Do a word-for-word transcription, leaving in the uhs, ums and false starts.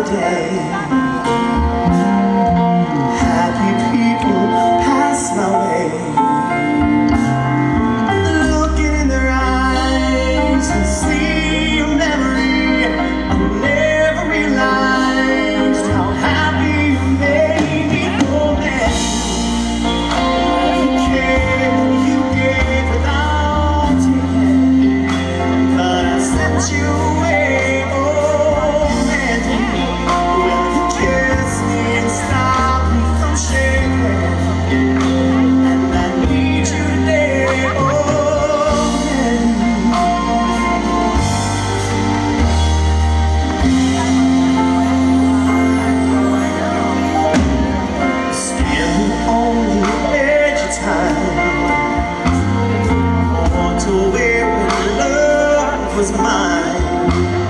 another day. Happy people pass my way, looking in their eyes and see a memory. I never realized how happy you made me. Oh man, all the care you gave without taking, but I sent you away. Was mine.